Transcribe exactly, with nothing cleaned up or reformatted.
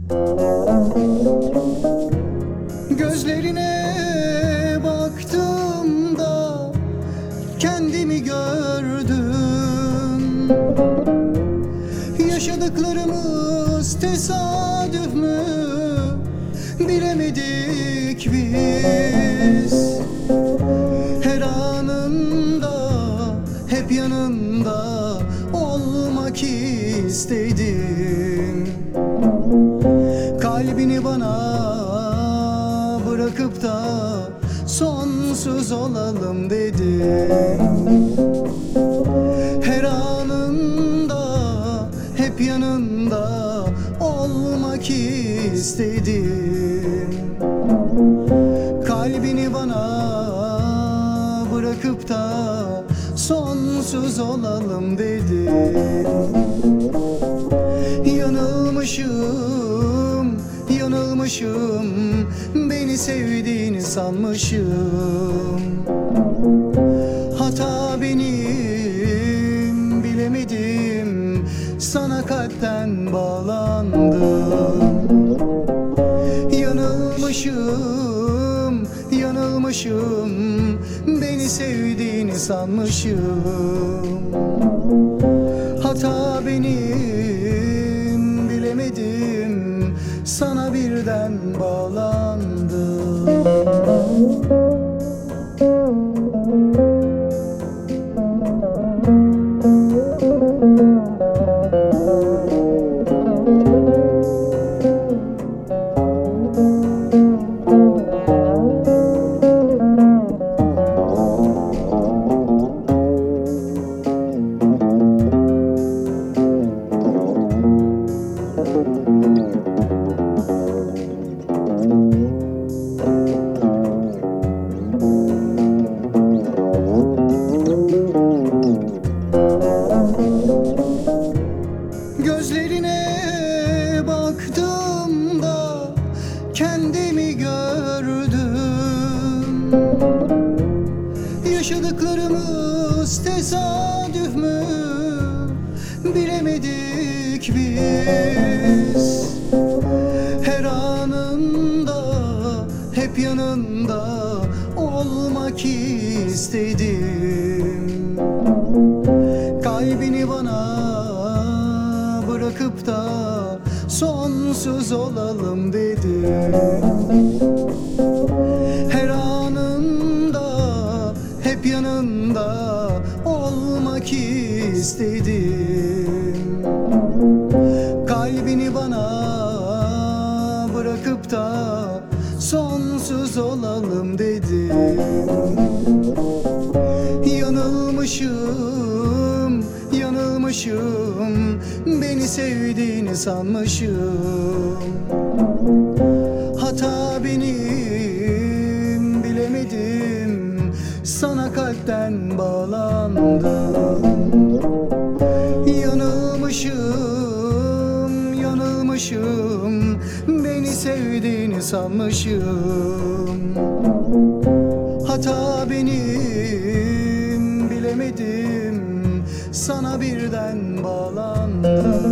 Gözlerine baktığımda kendimi gördüm. Yaşadıklarımız tesadüf mü bilemedik biz. Her anında hep yanında olmak istedim. Kalbini bana bırakıp da sonsuz olalım dedim. Her anında hep yanında olmak istedim. Kalbini bana bırakıp da sonsuz olalım dedim. Yanılmışım, yanılmışım, beni sevdiğini sanmışım. Hata benim, bilemedim, sana kalpten bağlandım. Yanılmışım, yanılmışım, beni sevdiğini sanmışım. Hata benim, bilemedim, sana birden bağlandım. Gözlerine baktığımda kendimi gördüm. Yaşadıklarımız tesadüf mü bilemedik biz. Her anında hep yanında olmak istedim. Kalbini bana bırakıp da sonsuz olalım dedim. Her anında hep yanında olmak istedim. Kalbini bana bırakıp da sonsuz olalım dedim. Yanılmışım, yanılmışım, beni sevdiğini sanmışım. Hata benim, bilemedim, sana kalpten bağlandım. Yanılmışım, yanılmışım, beni sevdiğini sanmışım. Hata benim, bilemedim, sana birden bağlandım.